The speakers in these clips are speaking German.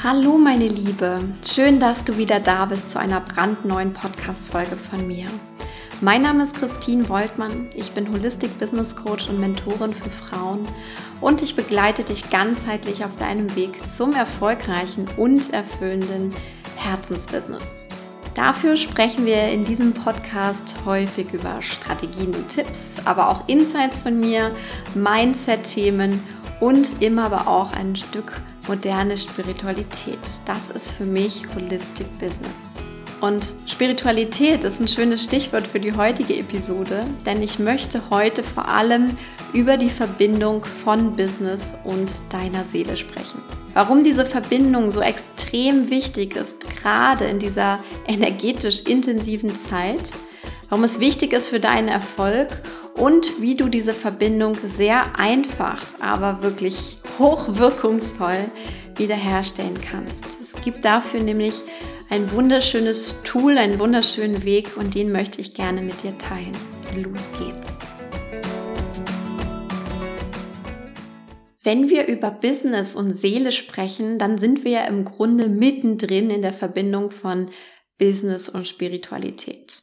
Hallo meine Liebe, schön, dass du wieder da bist zu einer brandneuen Podcast-Folge von mir. Mein Name ist Christine Woltmann, ich bin Holistic Business Coach und Mentorin für Frauen und ich begleite dich ganzheitlich auf deinem Weg zum erfolgreichen und erfüllenden Herzensbusiness. Dafür sprechen wir in diesem Podcast häufig über Strategien und Tipps, aber auch Insights von mir, Mindset-Themen und immer aber auch ein Stück moderne Spiritualität. Das ist für mich Holistic Business. Und Spiritualität ist ein schönes Stichwort für die heutige Episode, denn ich möchte heute vor allem über die Verbindung von Business und deiner Seele sprechen. Warum diese Verbindung so extrem wichtig ist, gerade in dieser energetisch intensiven Zeit, warum es wichtig ist für deinen Erfolg und wie du diese Verbindung sehr einfach, aber wirklich hochwirkungsvoll wiederherstellen kannst. Es gibt dafür nämlich ein wunderschönes Tool, einen wunderschönen Weg und den möchte ich gerne mit dir teilen. Los geht's! Wenn wir über Business und Seele sprechen, dann sind wir ja im Grunde mittendrin in der Verbindung von Business und Spiritualität.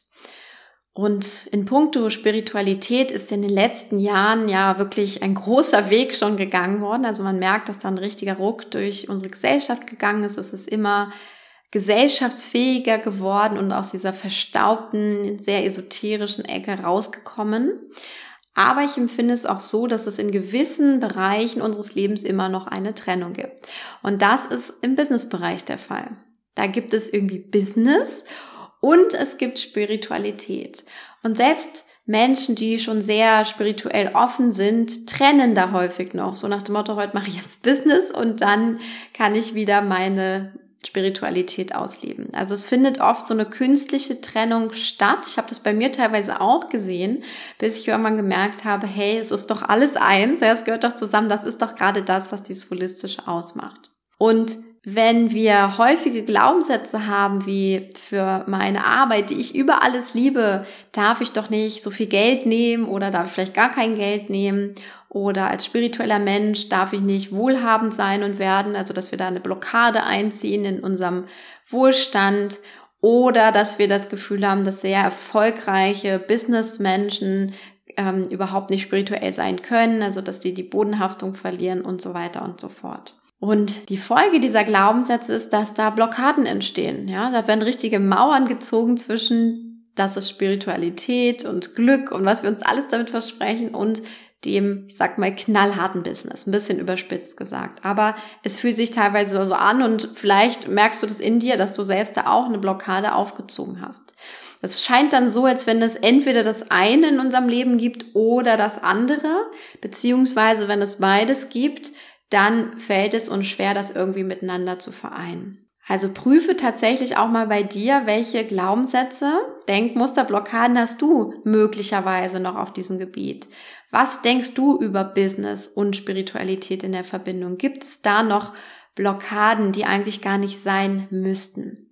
Und in puncto Spiritualität ist in den letzten Jahren ja wirklich ein großer Weg schon gegangen worden. Also man merkt, dass da ein richtiger Ruck durch unsere Gesellschaft gegangen ist. Es ist immer gesellschaftsfähiger geworden und aus dieser verstaubten, sehr esoterischen Ecke rausgekommen. Aber ich empfinde es auch so, dass es in gewissen Bereichen unseres Lebens immer noch eine Trennung gibt. Und das ist im Businessbereich der Fall. Da gibt es irgendwie Business und es gibt Spiritualität. Und selbst Menschen, die schon sehr spirituell offen sind, trennen da häufig noch. So nach dem Motto, heute mache ich jetzt Business und dann kann ich wieder meine Spiritualität ausleben. Also es findet oft so eine künstliche Trennung statt. Ich habe das bei mir teilweise auch gesehen, bis ich irgendwann gemerkt habe, hey, es ist doch alles eins, ja, es gehört doch zusammen, das ist doch gerade das, was dieses Holistische ausmacht. Und wenn wir häufige Glaubenssätze haben, wie für meine Arbeit, die ich über alles liebe, darf ich doch nicht so viel Geld nehmen oder darf ich vielleicht gar kein Geld nehmen oder als spiritueller Mensch darf ich nicht wohlhabend sein und werden, also dass wir da eine Blockade einziehen in unserem Wohlstand oder dass wir das Gefühl haben, dass sehr erfolgreiche Businessmenschen überhaupt nicht spirituell sein können, also dass die Bodenhaftung verlieren und so weiter und so fort. Und die Folge dieser Glaubenssätze ist, dass da Blockaden entstehen. Ja, da werden richtige Mauern gezogen zwischen, das ist Spiritualität und Glück und was wir uns alles damit versprechen und dem, ich sag mal, knallharten Business. Ein bisschen überspitzt gesagt. Aber es fühlt sich teilweise so an und vielleicht merkst du das in dir, dass du selbst da auch eine Blockade aufgezogen hast. Es scheint dann so, als wenn es entweder das eine in unserem Leben gibt oder das andere, beziehungsweise wenn es beides gibt, dann fällt es uns schwer, das irgendwie miteinander zu vereinen. Also prüfe tatsächlich auch mal bei dir, welche Glaubenssätze, Denkmuster, Blockaden hast du möglicherweise noch auf diesem Gebiet. Was denkst du über Business und Spiritualität in der Verbindung? Gibt es da noch Blockaden, die eigentlich gar nicht sein müssten?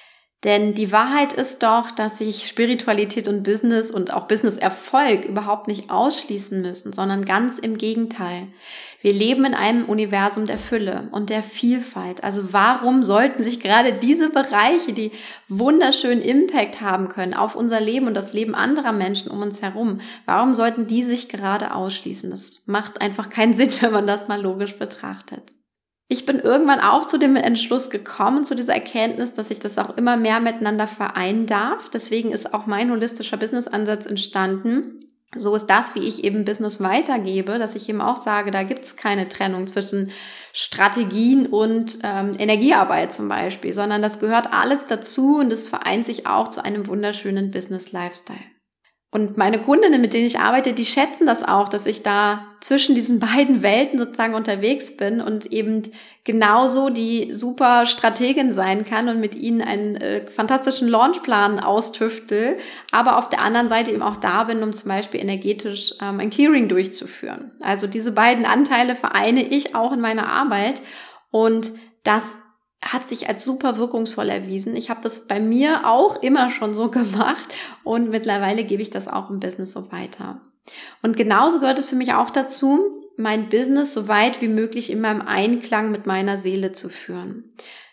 Denn die Wahrheit ist doch, dass sich Spiritualität und Business und auch Business-Erfolg überhaupt nicht ausschließen müssen, sondern ganz im Gegenteil. Wir leben in einem Universum der Fülle und der Vielfalt. Also warum sollten sich gerade diese Bereiche, die wunderschönen Impact haben können auf unser Leben und das Leben anderer Menschen um uns herum, warum sollten die sich gerade ausschließen? Das macht einfach keinen Sinn, wenn man das mal logisch betrachtet. Ich bin irgendwann auch zu dem Entschluss gekommen, zu dieser Erkenntnis, dass ich das auch immer mehr miteinander vereinen darf. Deswegen ist auch mein holistischer Business-Ansatz entstanden. So ist das, wie ich eben Business weitergebe, dass ich eben auch sage, da gibt es keine Trennung zwischen Strategien und Energiearbeit zum Beispiel, sondern das gehört alles dazu und es vereint sich auch zu einem wunderschönen Business-Lifestyle. Und meine Kundinnen, mit denen ich arbeite, die schätzen das auch, dass ich da zwischen diesen beiden Welten sozusagen unterwegs bin und eben genauso die super Strategin sein kann und mit ihnen einen fantastischen Launchplan austüftel, aber auf der anderen Seite eben auch da bin, um zum Beispiel energetisch ein Clearing durchzuführen. Also diese beiden Anteile vereine ich auch in meiner Arbeit und das hat sich als super wirkungsvoll erwiesen. Ich habe das bei mir auch immer schon so gemacht und mittlerweile gebe ich das auch im Business so weiter. Und genauso gehört es für mich auch dazu, mein Business so weit wie möglich immer im Einklang mit meiner Seele zu führen.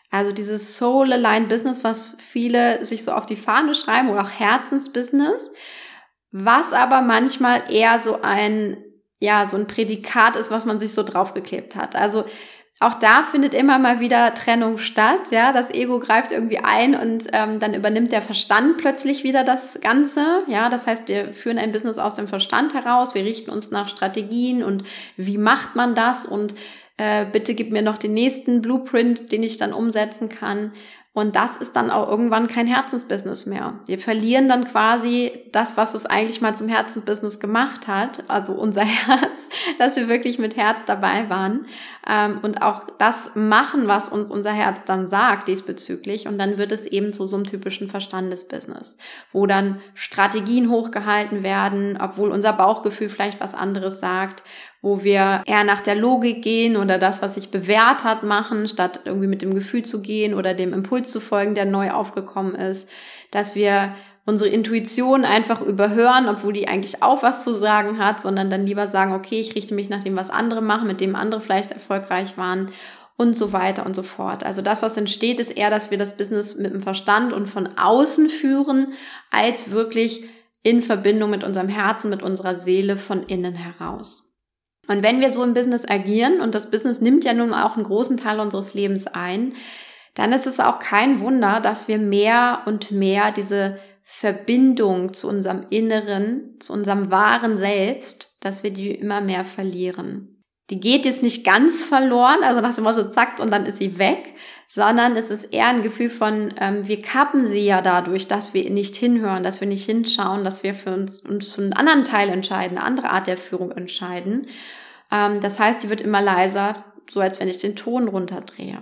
Also dieses Soul-Aligned Business, was viele sich so auf die Fahne schreiben, oder auch Herzensbusiness, was aber manchmal eher so ein Prädikat ist, was man sich so draufgeklebt hat. Also auch da findet immer mal wieder Trennung statt. Ja, das Ego greift irgendwie ein und dann übernimmt der Verstand plötzlich wieder das Ganze. Ja, das heißt, wir führen ein Business aus dem Verstand heraus. Wir richten uns nach Strategien und wie macht man das? Und bitte gib mir noch den nächsten Blueprint, den ich dann umsetzen kann. Und das ist dann auch irgendwann kein Herzensbusiness mehr. Wir verlieren dann quasi das, was es eigentlich mal zum Herzensbusiness gemacht hat, also unser Herz, dass wir wirklich mit Herz dabei waren und auch das machen, was uns unser Herz dann sagt diesbezüglich. Und dann wird es eben zu so einem typischen Verstandesbusiness, wo dann Strategien hochgehalten werden, obwohl unser Bauchgefühl vielleicht was anderes sagt, wo wir eher nach der Logik gehen oder das, was sich bewährt hat, machen, statt irgendwie mit dem Gefühl zu gehen oder dem Impuls zu folgen, der neu aufgekommen ist, dass wir unsere Intuition einfach überhören, obwohl die eigentlich auch was zu sagen hat, sondern dann lieber sagen, okay, ich richte mich nach dem, was andere machen, mit dem andere vielleicht erfolgreich waren und so weiter und so fort. Also das, was entsteht, ist eher, dass wir das Business mit dem Verstand und von außen führen, als wirklich in Verbindung mit unserem Herzen, mit unserer Seele von innen heraus. Und wenn wir so im Business agieren, und das Business nimmt ja nun auch einen großen Teil unseres Lebens ein, dann ist es auch kein Wunder, dass wir mehr und mehr diese Verbindung zu unserem Inneren, zu unserem wahren Selbst, dass wir die immer mehr verlieren. Die geht jetzt nicht ganz verloren, also nach dem Motto zack und dann ist sie weg, sondern es ist eher ein Gefühl von, wir kappen sie ja dadurch, dass wir nicht hinhören, dass wir nicht hinschauen, dass wir für uns für einen anderen Teil entscheiden, eine andere Art der Führung entscheiden. Das heißt, die wird immer leiser, so als wenn ich den Ton runterdrehe.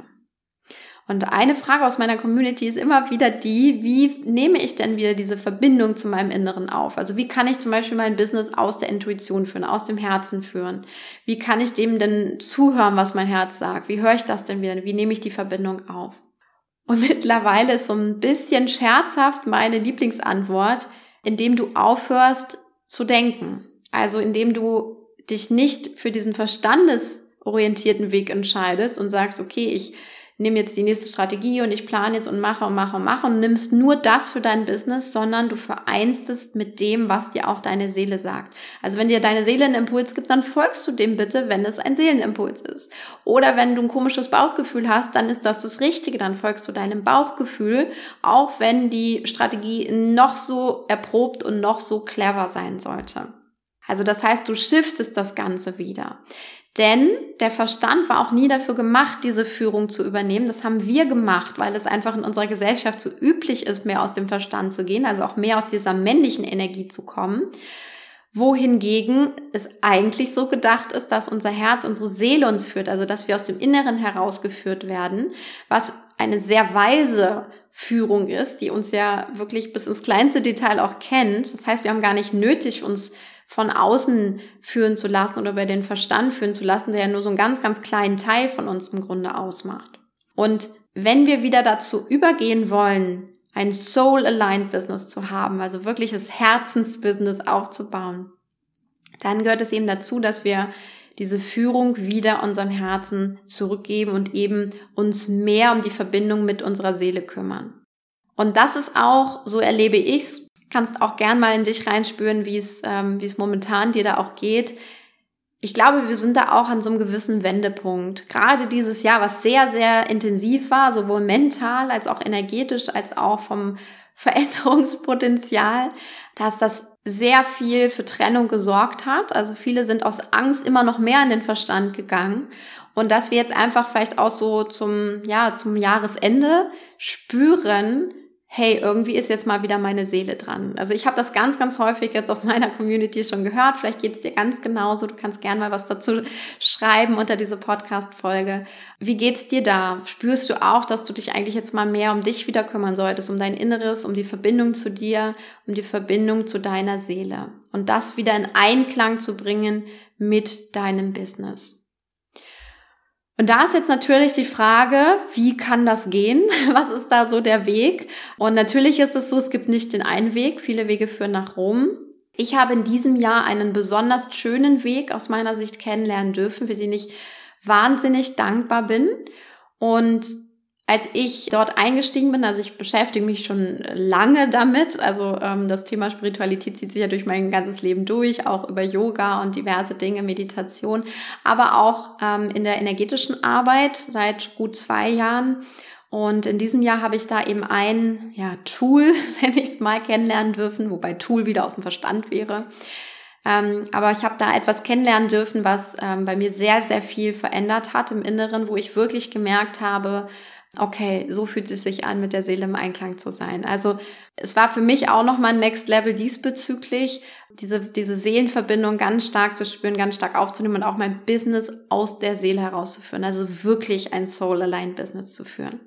Und eine Frage aus meiner Community ist immer wieder die, wie nehme ich denn wieder diese Verbindung zu meinem Inneren auf? Also wie kann ich zum Beispiel mein Business aus der Intuition führen, aus dem Herzen führen? Wie kann ich dem denn zuhören, was mein Herz sagt? Wie höre ich das denn wieder? Wie nehme ich die Verbindung auf? Und mittlerweile ist so ein bisschen scherzhaft meine Lieblingsantwort, indem du aufhörst zu denken. Also indem du dich nicht für diesen verstandesorientierten Weg entscheidest und sagst, okay, ich nehme jetzt die nächste Strategie und ich plane jetzt und mache und nimmst nur das für dein Business, sondern du vereinst es mit dem, was dir auch deine Seele sagt. Also wenn dir deine Seele einen Impuls gibt, dann folgst du dem bitte, wenn es ein Seelenimpuls ist. Oder wenn du ein komisches Bauchgefühl hast, dann ist das Richtige, dann folgst du deinem Bauchgefühl, auch wenn die Strategie noch so erprobt und noch so clever sein sollte. Also das heißt, du shiftest das Ganze wieder. Denn der Verstand war auch nie dafür gemacht, diese Führung zu übernehmen. Das haben wir gemacht, weil es einfach in unserer Gesellschaft so üblich ist, mehr aus dem Verstand zu gehen, also auch mehr aus dieser männlichen Energie zu kommen. Wohingegen es eigentlich so gedacht ist, dass unser Herz, unsere Seele uns führt, also dass wir aus dem Inneren herausgeführt werden, was eine sehr weise Führung ist, die uns ja wirklich bis ins kleinste Detail auch kennt. Das heißt, wir haben gar nicht nötig, uns von außen führen zu lassen oder über den Verstand führen zu lassen, der ja nur so einen ganz, ganz kleinen Teil von uns im Grunde ausmacht. Und wenn wir wieder dazu übergehen wollen, ein Soul-Aligned Business zu haben, also wirkliches Herzensbusiness aufzubauen, dann gehört es eben dazu, dass wir diese Führung wieder unserem Herzen zurückgeben und eben uns mehr um die Verbindung mit unserer Seele kümmern. Und das ist auch, so erlebe ich's, kannst auch gern mal in dich reinspüren, wie es momentan dir da auch geht. Ich glaube, wir sind da auch an so einem gewissen Wendepunkt. Gerade dieses Jahr, was sehr, sehr intensiv war, sowohl mental als auch energetisch, als auch vom Veränderungspotenzial, dass das sehr viel für Trennung gesorgt hat. Also viele sind aus Angst immer noch mehr in den Verstand gegangen. Und dass wir jetzt einfach vielleicht auch so zum Jahresende spüren, hey, irgendwie ist jetzt mal wieder meine Seele dran. Also ich habe das ganz, ganz häufig jetzt aus meiner Community schon gehört. Vielleicht geht es dir ganz genauso. Du kannst gerne mal was dazu schreiben unter diese Podcast-Folge. Wie geht's dir da? Spürst du auch, dass du dich eigentlich jetzt mal mehr um dich wieder kümmern solltest, um dein Inneres, um die Verbindung zu dir, um die Verbindung zu deiner Seele? Und das wieder in Einklang zu bringen mit deinem Business. Und da ist jetzt natürlich die Frage, wie kann das gehen? Was ist da so der Weg? Und natürlich ist es so, es gibt nicht den einen Weg. Viele Wege führen nach Rom. Ich habe in diesem Jahr einen besonders schönen Weg aus meiner Sicht kennenlernen dürfen, für den ich wahnsinnig dankbar bin. Und Als ich dort eingestiegen bin, also ich beschäftige mich schon lange damit, also das Thema Spiritualität zieht sich ja durch mein ganzes Leben durch, auch über Yoga und diverse Dinge, Meditation, aber auch in der energetischen Arbeit seit gut 2 Jahren. Und in diesem Jahr habe ich da eben ein Tool, nenne ich es mal, kennenlernen dürfen, wobei Tool wieder aus dem Verstand wäre. Aber ich habe da etwas kennenlernen dürfen, was bei mir sehr, sehr viel verändert hat im Inneren, wo ich wirklich gemerkt habe, okay, so fühlt es sich an, mit der Seele im Einklang zu sein. Also es war für mich auch nochmal ein Next Level diesbezüglich, diese Seelenverbindung ganz stark zu spüren, ganz stark aufzunehmen und auch mein Business aus der Seele herauszuführen. Also wirklich ein Soul-Aligned Business zu führen.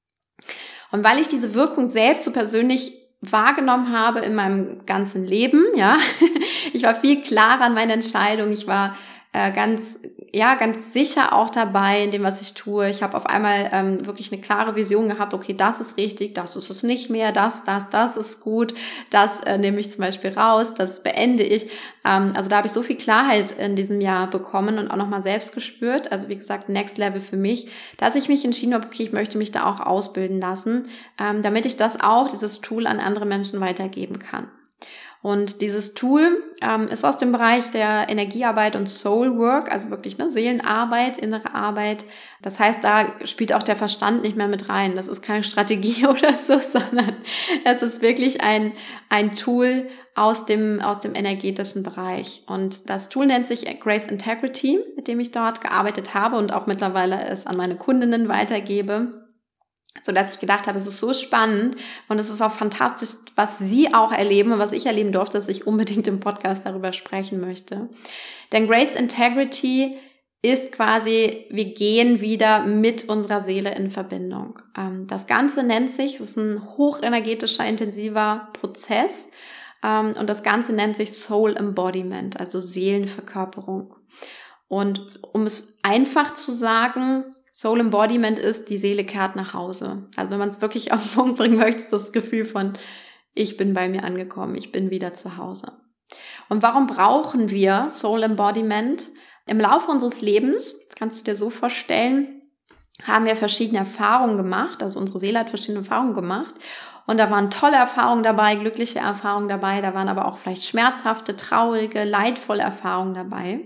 Und weil ich diese Wirkung selbst so persönlich wahrgenommen habe in meinem ganzen Leben, ich war viel klarer in meiner Entscheidung, ich war ganz sicher auch dabei in dem, was ich tue. Ich habe auf einmal wirklich eine klare Vision gehabt, okay, das ist richtig, das ist es nicht mehr, das ist gut, das nehme ich zum Beispiel raus, das beende ich. Also da habe ich so viel Klarheit in diesem Jahr bekommen und auch nochmal selbst gespürt. Also wie gesagt, Next Level für mich, dass ich mich entschieden habe, okay, ich möchte mich da auch ausbilden lassen, damit ich dieses Tool an andere Menschen weitergeben kann. Und dieses Tool ist aus dem Bereich der Energiearbeit und Soul Work, also wirklich Seelenarbeit, innere Arbeit. Das heißt, da spielt auch der Verstand nicht mehr mit rein. Das ist keine Strategie oder so, sondern es ist wirklich ein Tool aus dem energetischen Bereich. Und das Tool nennt sich Grace Integrity, mit dem ich dort gearbeitet habe und auch mittlerweile es an meine Kundinnen weitergebe. So dass ich gedacht habe, es ist so spannend und es ist auch fantastisch, was Sie auch erleben und was ich erleben durfte, dass ich unbedingt im Podcast darüber sprechen möchte. Denn Grace Integrity ist quasi, wir gehen wieder mit unserer Seele in Verbindung. Das Ganze nennt sich, es ist ein hochenergetischer, intensiver Prozess und das Ganze nennt sich Soul Embodiment, also Seelenverkörperung. Und um es einfach zu sagen, Soul Embodiment ist, die Seele kehrt nach Hause. Also wenn man es wirklich auf den Punkt bringen möchte, ist das Gefühl von, ich bin bei mir angekommen, ich bin wieder zu Hause. Und warum brauchen wir Soul Embodiment? Im Laufe unseres Lebens, das kannst du dir so vorstellen, haben wir verschiedene Erfahrungen gemacht, also unsere Seele hat verschiedene Erfahrungen gemacht. Und da waren tolle Erfahrungen dabei, glückliche Erfahrungen dabei, da waren aber auch vielleicht schmerzhafte, traurige, leidvolle Erfahrungen dabei.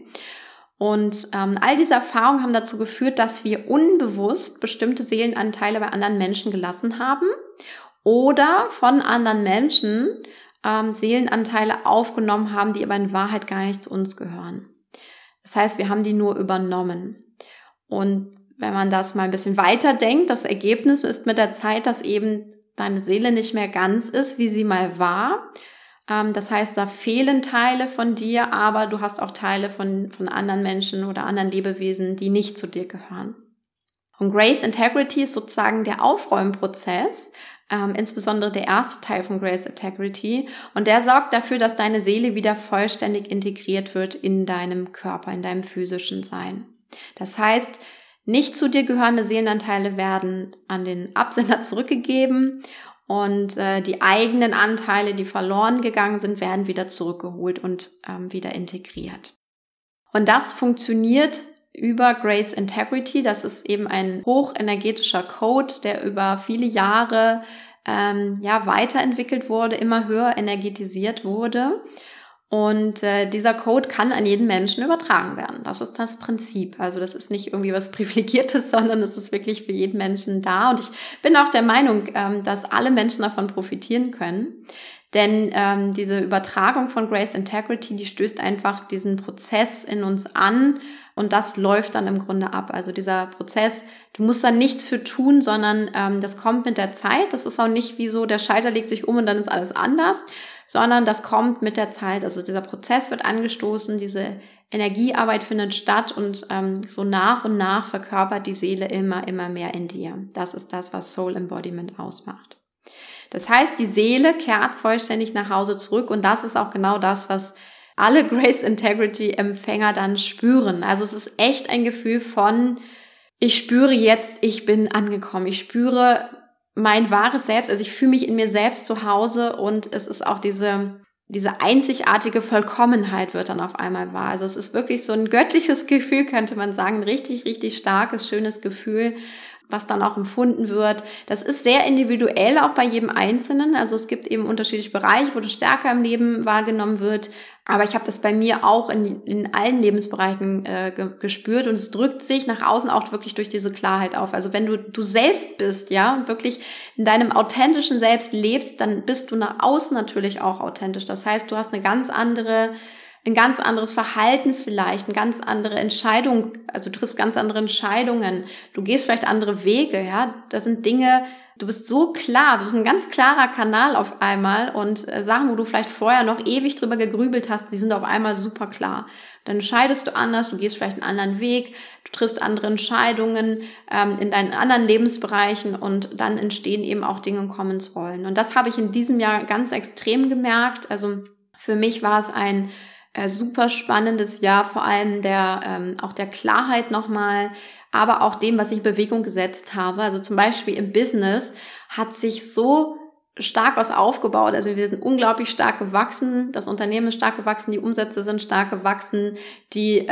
Und all diese Erfahrungen haben dazu geführt, dass wir unbewusst bestimmte Seelenanteile bei anderen Menschen gelassen haben oder von anderen Menschen Seelenanteile aufgenommen haben, die aber in Wahrheit gar nicht zu uns gehören. Das heißt, wir haben die nur übernommen. Und wenn man das mal ein bisschen weiter denkt, das Ergebnis ist mit der Zeit, dass eben deine Seele nicht mehr ganz ist, wie sie mal war. Das heißt, da fehlen Teile von dir, aber du hast auch Teile von anderen Menschen oder anderen Lebewesen, die nicht zu dir gehören. Und Grace Integrity ist sozusagen der Aufräumprozess, insbesondere der erste Teil von Grace Integrity. Und der sorgt dafür, dass deine Seele wieder vollständig integriert wird in deinem Körper, in deinem physischen Sein. Das heißt, nicht zu dir gehörende Seelenanteile werden an den Absender zurückgegeben und die eigenen Anteile, die verloren gegangen sind, werden wieder zurückgeholt und wieder integriert. Und das funktioniert über Grace Integrity. Das ist eben ein hochenergetischer Code, der über viele Jahre weiterentwickelt wurde, immer höher energetisiert wurde. Und dieser Code kann an jeden Menschen übertragen werden. Das ist das Prinzip. Also das ist nicht irgendwie was Privilegiertes, sondern es ist wirklich für jeden Menschen da. Und ich bin auch der Meinung, dass alle Menschen davon profitieren können. Denn diese Übertragung von Grace Integrity, die stößt einfach diesen Prozess in uns an und das läuft dann im Grunde ab. Also dieser Prozess, du musst da nichts für tun, sondern das kommt mit der Zeit. Das ist auch nicht wie so, der Schalter legt sich um und dann ist alles anders, sondern das kommt mit der Zeit. Also dieser Prozess wird angestoßen, diese Energiearbeit findet statt und so nach und nach verkörpert die Seele immer mehr in dir. Das ist das, was Soul Embodiment ausmacht. Das heißt, die Seele kehrt vollständig nach Hause zurück und das ist auch genau das, was alle Grace Integrity Empfänger dann spüren. Also es ist echt ein Gefühl von, ich spüre jetzt, ich bin angekommen. Ich spüre mein wahres Selbst, also ich fühle mich in mir selbst zu Hause und es ist auch diese einzigartige Vollkommenheit wird dann auf einmal wahr. Also es ist wirklich so ein göttliches Gefühl, könnte man sagen, ein richtig, richtig starkes, schönes Gefühl, was dann auch empfunden wird. Das ist sehr individuell auch bei jedem Einzelnen. Also es gibt eben unterschiedliche Bereiche, wo das stärker im Leben wahrgenommen wird. Aber ich habe das bei mir auch in allen Lebensbereichen gespürt und es drückt sich nach außen auch wirklich durch diese Klarheit auf. Also wenn du selbst bist, ja, und wirklich in deinem authentischen Selbst lebst, dann bist du nach außen natürlich auch authentisch. Das heißt, du hast ein ganz anderes Verhalten vielleicht, eine ganz andere Entscheidung, also du triffst ganz andere Entscheidungen, du gehst vielleicht andere Wege, ja, das sind Dinge, du bist so klar, du bist ein ganz klarer Kanal auf einmal und Sachen, wo du vielleicht vorher noch ewig drüber gegrübelt hast, die sind auf einmal super klar. Dann entscheidest du anders, du gehst vielleicht einen anderen Weg, du triffst andere Entscheidungen in deinen anderen Lebensbereichen und dann entstehen eben auch Dinge und kommen ins Rollen. Und das habe ich in diesem Jahr ganz extrem gemerkt. Also für mich war es ein super spannendes Jahr, vor allem auch der Klarheit nochmal, aber auch dem, was ich in Bewegung gesetzt habe. Also zum Beispiel im Business hat sich so stark was aufgebaut. Also wir sind unglaublich stark gewachsen. Das Unternehmen ist stark gewachsen, die Umsätze sind stark gewachsen, die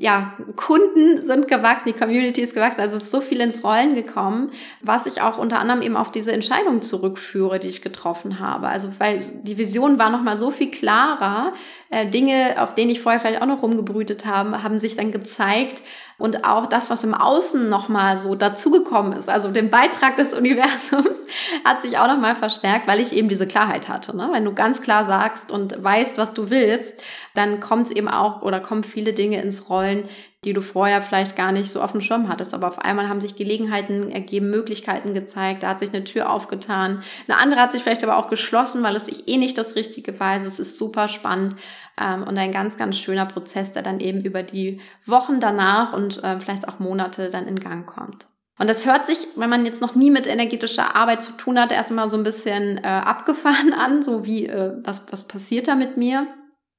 Kunden sind gewachsen, die Community ist gewachsen. Also es ist so viel ins Rollen gekommen, was ich auch unter anderem eben auf diese Entscheidung zurückführe, die ich getroffen habe. Also weil die Vision war nochmal so viel klarer. Dinge, auf denen ich vorher vielleicht auch noch rumgebrütet habe, haben sich dann gezeigt. Und auch das, was im Außen nochmal so dazugekommen ist, also den Beitrag des Universums, hat sich auch nochmal verstärkt, weil ich eben diese Klarheit hatte. Ne? Wenn du ganz klar sagst und weißt, was du willst, dann kommt es eben auch oder kommen viele Dinge ins Rollen, die du vorher vielleicht gar nicht so auf dem Schirm hattest. Aber auf einmal haben sich Gelegenheiten ergeben, Möglichkeiten gezeigt, da hat sich eine Tür aufgetan. Eine andere hat sich vielleicht aber auch geschlossen, weil es sich nicht das Richtige war. Also es ist super spannend und ein ganz, ganz schöner Prozess, der dann eben über die Wochen danach und vielleicht auch Monate dann in Gang kommt. Und das hört sich, wenn man jetzt noch nie mit energetischer Arbeit zu tun hat, erstmal so ein bisschen abgefahren an, so wie, was passiert da mit mir?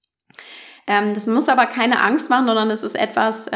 Das muss aber keine Angst machen, sondern es ist etwas,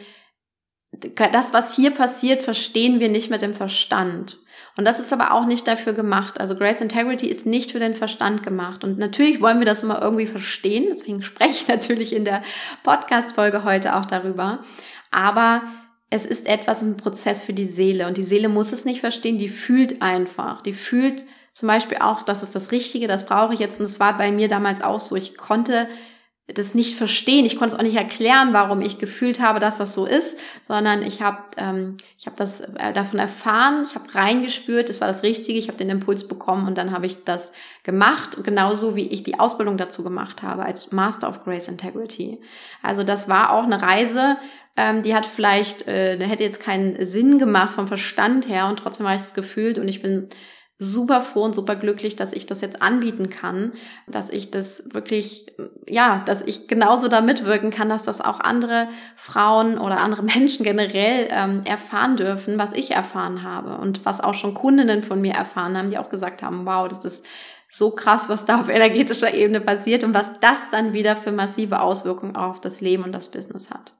das, was hier passiert, verstehen wir nicht mit dem Verstand. Und das ist aber auch nicht dafür gemacht. Also Grace Integrity ist nicht für den Verstand gemacht. Und natürlich wollen wir das immer irgendwie verstehen. Deswegen spreche ich natürlich in der Podcast-Folge heute auch darüber. Aber es ist ein Prozess für die Seele. Und die Seele muss es nicht verstehen, die fühlt einfach. Die fühlt zum Beispiel auch, das ist das Richtige, das brauche ich jetzt. Und das war bei mir damals auch so. Ich konnte das nicht verstehen. Ich konnte es auch nicht erklären, warum ich gefühlt habe, dass das so ist, sondern ich habe das davon erfahren, ich habe reingespürt, es war das Richtige, ich habe den Impuls bekommen und dann habe ich das gemacht, genauso wie ich die Ausbildung dazu gemacht habe als Master of Grace Integrity. Also das war auch eine Reise, die hat vielleicht, hätte jetzt keinen Sinn gemacht vom Verstand her und trotzdem habe ich das gefühlt und ich bin super froh und super glücklich, dass ich das jetzt anbieten kann, dass ich das wirklich, dass ich genauso da mitwirken kann, dass das auch andere Frauen oder andere Menschen generell erfahren dürfen, was ich erfahren habe und was auch schon Kundinnen von mir erfahren haben, die auch gesagt haben, wow, das ist so krass, was da auf energetischer Ebene passiert und was das dann wieder für massive Auswirkungen auf das Leben und das Business hat.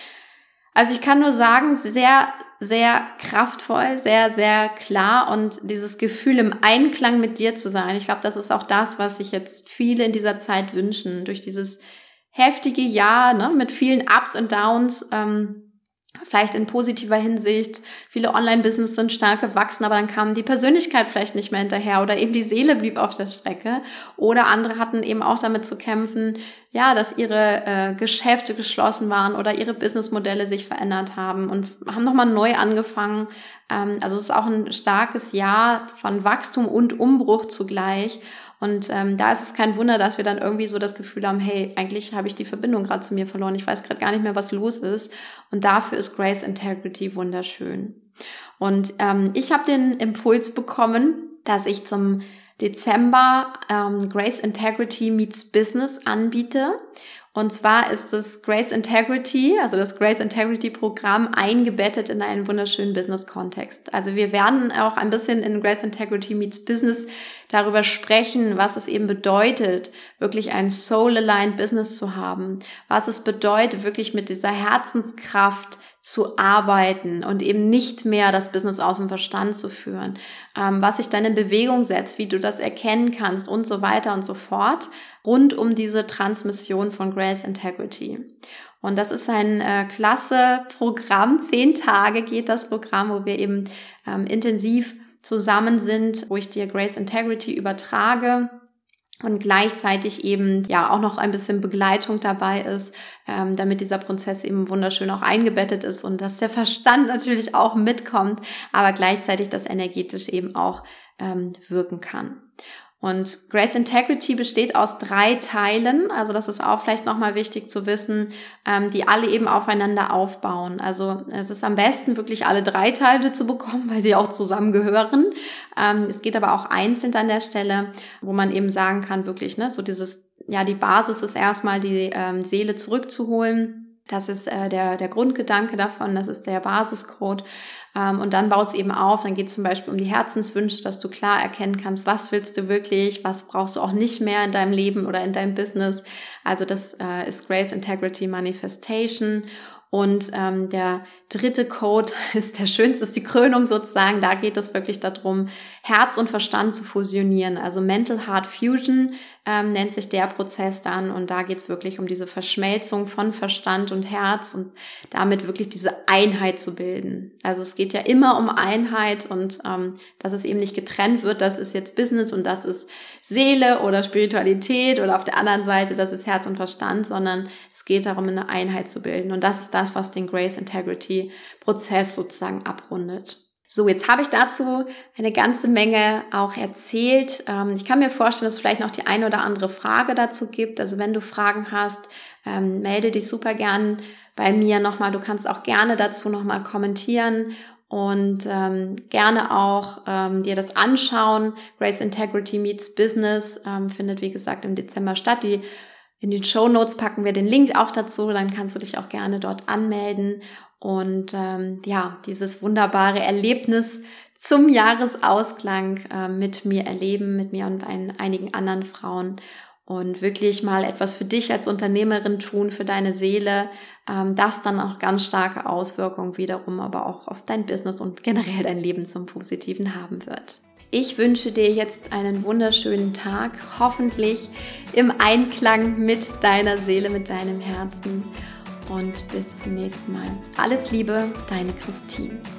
Also ich kann nur sagen, sehr, sehr kraftvoll, sehr, sehr klar und dieses Gefühl im Einklang mit dir zu sein. Ich glaube, das ist auch das, was sich jetzt viele in dieser Zeit wünschen. Durch dieses heftige Jahr, ne, mit vielen Ups und Downs, vielleicht in positiver Hinsicht. Viele Online-Business sind stark gewachsen, aber dann kam die Persönlichkeit vielleicht nicht mehr hinterher oder eben die Seele blieb auf der Strecke. Oder andere hatten eben auch damit zu kämpfen, dass ihre Geschäfte geschlossen waren oder ihre Businessmodelle sich verändert haben und haben nochmal neu angefangen. Also es ist auch ein starkes Jahr von Wachstum und Umbruch zugleich. Und da ist es kein Wunder, dass wir dann irgendwie so das Gefühl haben, hey, eigentlich habe ich die Verbindung gerade zu mir verloren. Ich weiß gerade gar nicht mehr, was los ist. Und dafür ist Grace Integrity wunderschön. Und ich habe den Impuls bekommen, dass ich zum Dezember Grace Integrity Meets Business anbiete. Und zwar ist das Grace Integrity, also das Grace Integrity Programm, eingebettet in einen wunderschönen Business-Kontext. Also wir werden auch ein bisschen in Grace Integrity Meets Business darüber sprechen, was es eben bedeutet, wirklich ein Soul-Aligned Business zu haben. Was es bedeutet, wirklich mit dieser Herzenskraft zu arbeiten und eben nicht mehr das Business aus dem Verstand zu führen, was sich dann in Bewegung setzt, wie du das erkennen kannst und so weiter und so fort, rund um diese Transmission von Grace Integrity. Und das ist ein klasse Programm. 10 Tage geht das Programm, wo wir eben intensiv zusammen sind, wo ich dir Grace Integrity übertrage und gleichzeitig eben ja auch noch ein bisschen Begleitung dabei ist, damit dieser Prozess eben wunderschön auch eingebettet ist und dass der Verstand natürlich auch mitkommt, aber gleichzeitig das energetisch eben auch wirken kann. Und Grace Integrity besteht aus 3 Teilen, also das ist auch vielleicht nochmal wichtig zu wissen, die alle eben aufeinander aufbauen. Also es ist am besten, wirklich alle 3 Teile zu bekommen, weil sie auch zusammengehören. Es geht aber auch einzeln an der Stelle, wo man eben sagen kann, wirklich, ne, so dieses, ja, die Basis ist erstmal die Seele zurückzuholen. Das ist der Grundgedanke davon, das ist der Basiscode. Und dann baut es eben auf, dann geht es zum Beispiel um die Herzenswünsche, dass du klar erkennen kannst, was willst du wirklich, was brauchst du auch nicht mehr in deinem Leben oder in deinem Business. Also das ist Grace Integrity Manifestation. Und der 3. Code ist der schönste, ist die Krönung sozusagen. Da geht es wirklich darum, Herz und Verstand zu fusionieren. Also Mental Heart Fusion nennt sich der Prozess dann. Und da geht es wirklich um diese Verschmelzung von Verstand und Herz und damit wirklich diese Einheit zu bilden. Also es geht ja immer um Einheit und dass es eben nicht getrennt wird, das ist jetzt Business und das ist Seele oder Spiritualität oder auf der anderen Seite, das ist Herz und Verstand, sondern es geht darum, eine Einheit zu bilden. Und das ist das, was den Grace Integrity Prozess sozusagen abrundet. So, jetzt habe ich dazu eine ganze Menge auch erzählt. Ich kann mir vorstellen, dass es vielleicht noch die eine oder andere Frage dazu gibt. Also wenn du Fragen hast, melde dich super gern bei mir nochmal. Du kannst auch gerne dazu nochmal kommentieren und gerne auch dir das anschauen. Grace Integrity Meets Business findet, wie gesagt, im Dezember statt. In den Shownotes packen wir den Link auch dazu. Dann kannst du dich auch gerne dort anmelden und dieses wunderbare Erlebnis zum Jahresausklang mit mir erleben, mit mir und einigen anderen Frauen und wirklich mal etwas für dich als Unternehmerin tun, für deine Seele, das dann auch ganz starke Auswirkungen wiederum aber auch auf dein Business und generell dein Leben zum Positiven haben wird. Ich wünsche dir jetzt einen wunderschönen Tag, hoffentlich im Einklang mit deiner Seele, mit deinem Herzen. Und bis zum nächsten Mal. Alles Liebe, deine Christine.